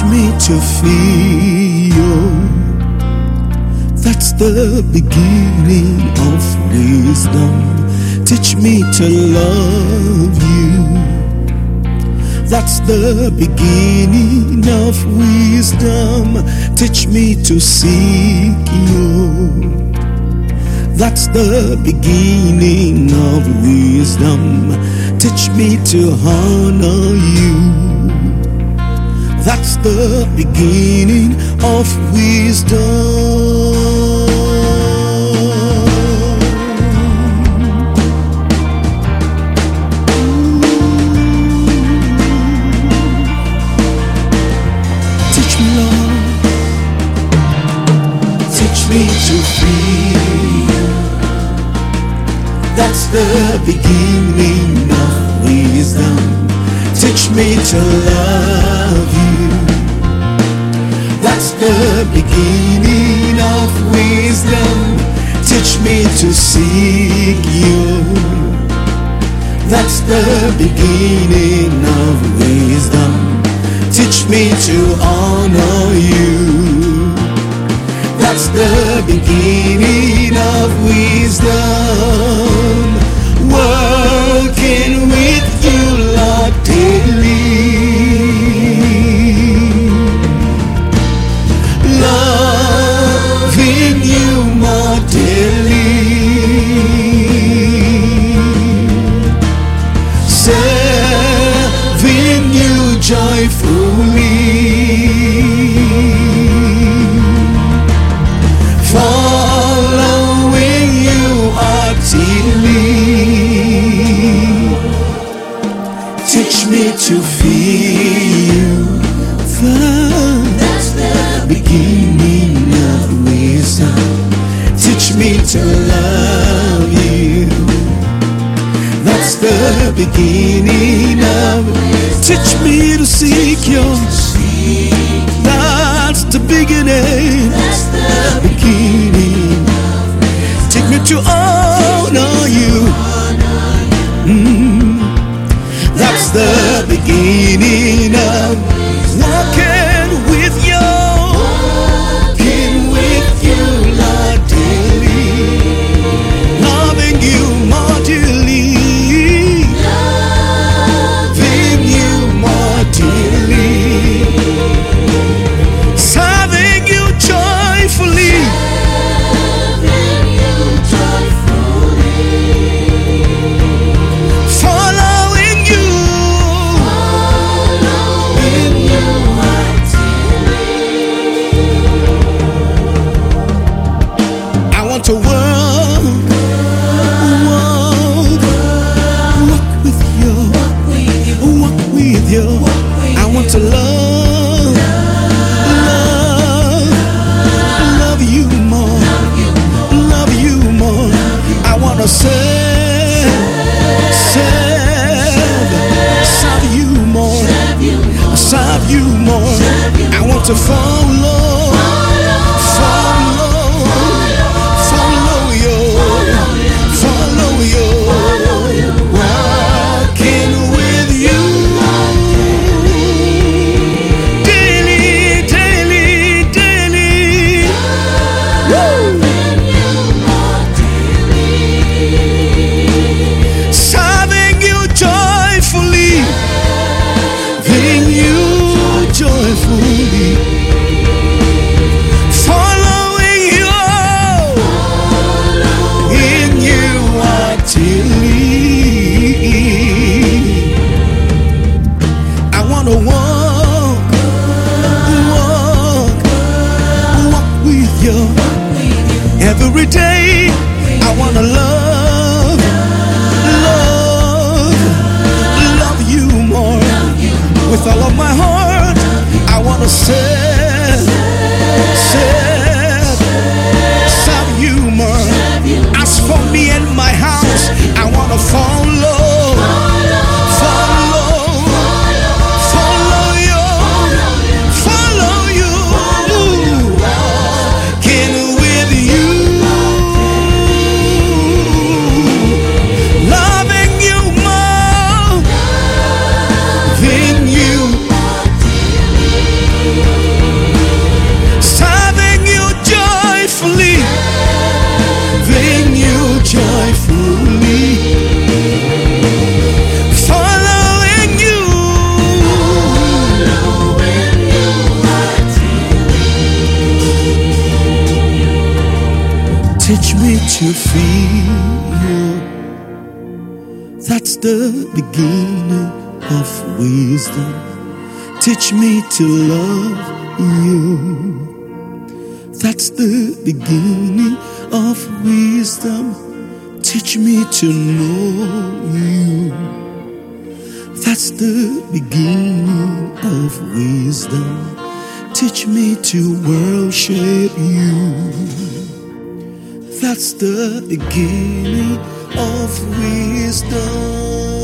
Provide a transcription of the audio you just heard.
me to feel. That's the beginning of wisdom. Teach me to love you. That's the beginning of wisdom. Teach me to seek you. That's the beginning of wisdom. Teach me to honor you. That's the beginning of wisdom. Teach me, Lord. Teach me to feel. That's the beginning of wisdom. Teach me to love you. That's the beginning of wisdom. Teach me to seek you. That's the beginning of wisdom. Teach me to honor you. That's the beginning of wisdom. Working with you, Lord, daily. Loving you more daily. Serving you joyfully. Following you utterly. Teach me to feel. That's the beginning of wisdom. Teach me to love you. That's the beginning of wisdom. Teach me to seek you. That's the beginning. That's the beginning. Take me to honor you. That's the beginning of walking with you. Walking with you, Lord, daily. Loving you more dearly. Loving you more dearly. Serving you joyfully. Serving you joyfully. Following you. Following you utterly. I want to walk with you. Walk with you. I want to love you more. Love you more. I want to serve you more. Serve you more. I want to follow you. Walking with you. Daily. Woo! Serving you joyfully. Serving you joyfully. Following you. In you utterly. I want to walk with you. Every day I want to love you more. With all of my heart I want to serve you more. As for me and my house, I want to follow you. Walking with you. Loving you more than you. Teach me to feel you. That's the beginning of wisdom. Teach me to love you. That's the beginning of wisdom. Teach me to know you. That's the beginning of wisdom. Teach me to worship you. That's the beginning of wisdom.